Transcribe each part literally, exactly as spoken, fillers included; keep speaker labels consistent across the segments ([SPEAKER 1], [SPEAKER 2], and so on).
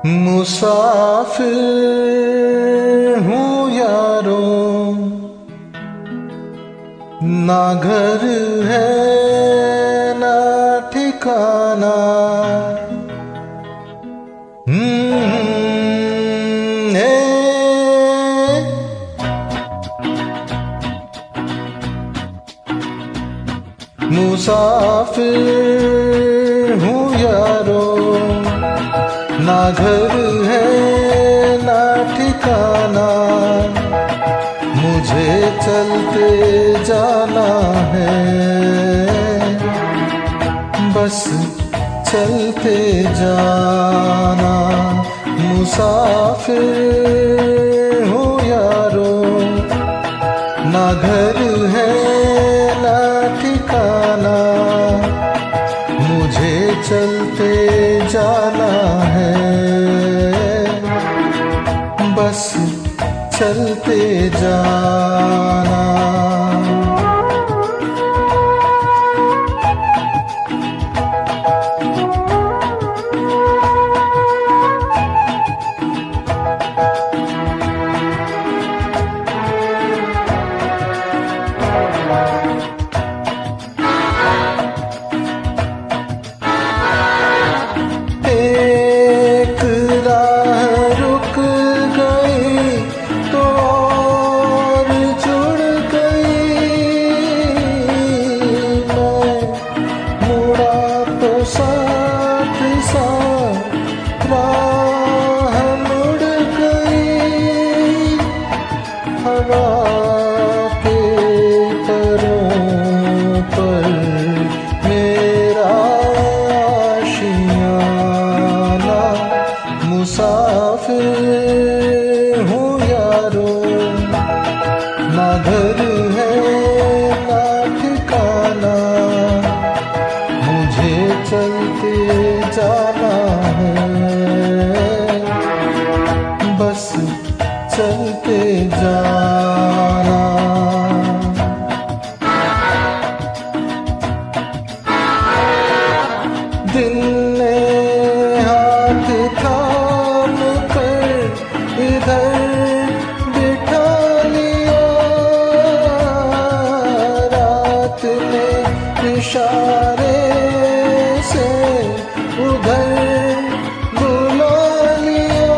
[SPEAKER 1] मुसाफिर हूँ यारों, ना घर है ना ठिकाना। हम्म, ए, मुसाफिर हूँ यारों, ना घर है ना ठिकाना। मुझे चलते जाना है, बस चलते जाना। मुसाफिर हूँ यारों, ना घर है ना ठिकाना। मुझे चलते जाना है, बस चलते जाना। साथ साथ राह मुड़ गई, हवा के परों पर मेरा आशियाना। मुसाफिर हूँ यारों, ना घर है ना ठिकाना। मुझे चलते जाना है, बस चलते जाना। दिल ने हाथ थाम कर इधर बिठा लिया, रात ने इशारे से उधर बुला लिया।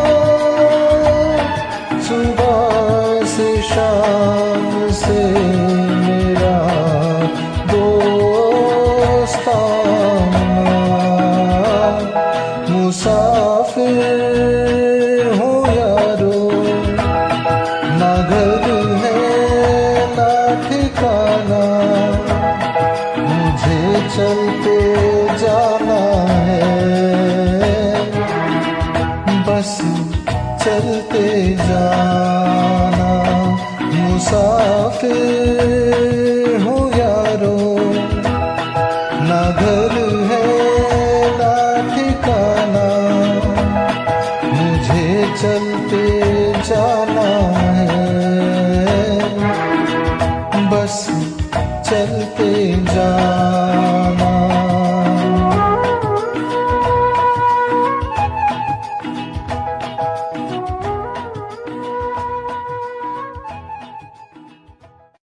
[SPEAKER 1] सुबह से शाम से मेरा दोस्ताना। मुसाफिर हूँ यारों, ना घर है ना ठिकाना। मुझे चलते जाना है, बस चलते जाना। मुसाफिर हूँ यारों, ना घर है ना ठिकाना। मुझे चलते जाना है, बस चलते जाना।